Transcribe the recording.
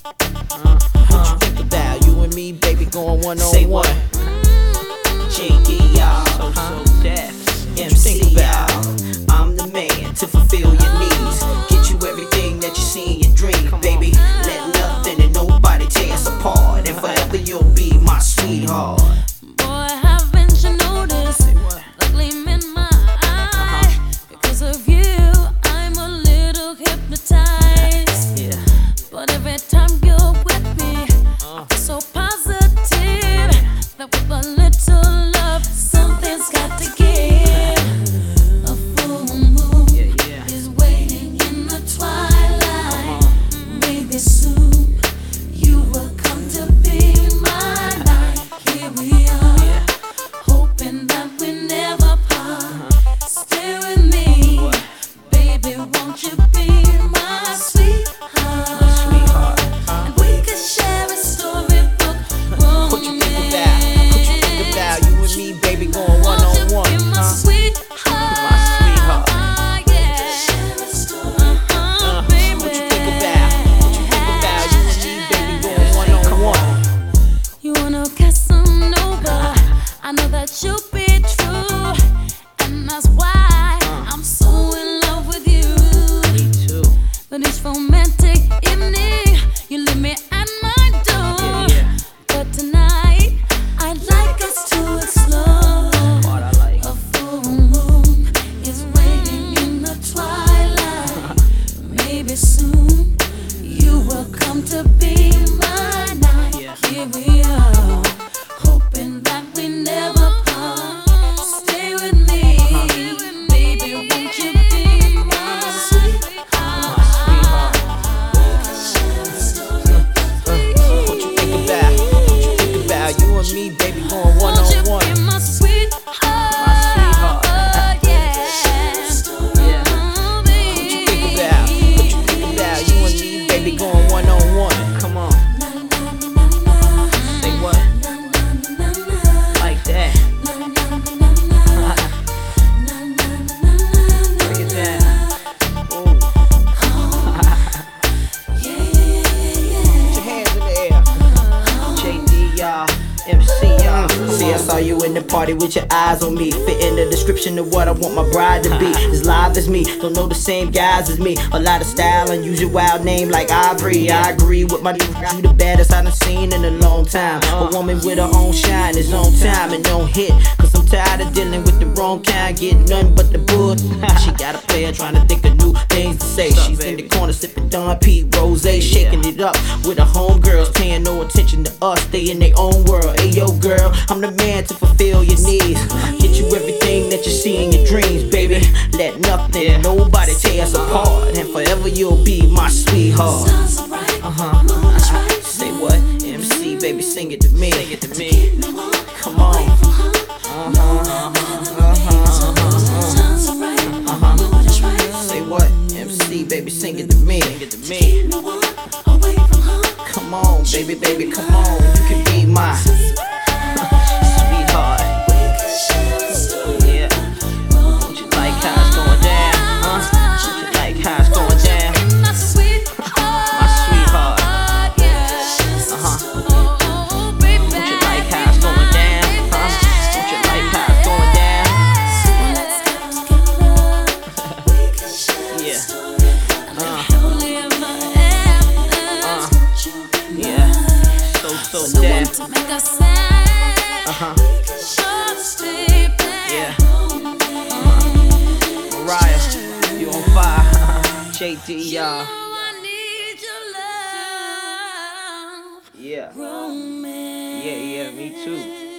What you think about you and me, baby, going one Say on what? one? JD, y'all. So deaf. MC, y'all. I'm the man to fulfill your needs. Get you everything that you see in your dream, baby. Let nothing and nobody tear us apart. And forever you'll be my sweetheart. Boy, haven't you noticed the gleam in my eye? Because of you, I'm a little hypnotized. Yeah. But every time you're with me, I feel so positive that with a little love, something's got to give. A full moon is waiting in the twilight. Maybe soon you will come to be my night. Here we are, hoping that we never part. Stay with me, baby, won't you be my sweetheart? And we could share a storybook romance. What you think about? What you think about you and me, baby, going one on one? Won't you be my sweetheart? My sweetheart. Yeah. Baby. What you think about? What you think about you and me, baby, going one on one? You wanna Casanova? I know that you'll be true, and that's why I'm so in love with you. Me too. But each romantic evening, you leave me at my door. Yeah. But tonight, I'd like us to explore. What I like. A full moon is waiting in the twilight. Maybe soon you will come to be my night. Yeah. Here we are, hoping that we never part. Stay with me, baby, won't you be my sweetheart? What you think about? What you think about you and me, baby, going one Won't you on one? be my sweetheart? Yeah. Yeah. Oh, What you think about? What you think about you and me, baby, going one on one? Come on. Say what? Like that. Break it down. Ooh. Put your hands in the air. JD, y'all. MC, y'all. See, I saw you in the party with your eyes on me. Fit in the description of what I want my bride to be. As live as me, don't know the same guys as me. A lot of style and use your wild name like Ivory. I agree with my nigga, you the baddest I done seen in a long time. A woman with her own shine is on time and don't hit. Cause I'm tired of dealing with the wrong kind, getting nothing but the bull. She got a player trying to think of new things to say. She's in the corner sipping Don Pete Rose, shaking it up with her homegirls, paying no attention to us. They in their own world. Hey yo, girl, I'm the man to fulfill your needs. Get you everything that you see in your dreams, baby. Let nothing, and nobody tear us apart. And forever you'll be my sweetheart. Say what? MC, baby, sing it to me. Sing it to me. Come on. Say what? MC, baby, sing it to me. Sing it to me. Come on, baby, baby, come on. You can be my Sweetheart. Yeah. Don't you like how it's going down? Don't you like how it's going down? My sweetheart. My sweetheart. Oh, baby. Don't you like how it's going down? Don't you like how it's going down? Yeah. Yeah. So damn. To make a sound. Yeah. Mariah, you on fire. JD, y'all. I need your love. Yeah. Romance. Yeah, me too.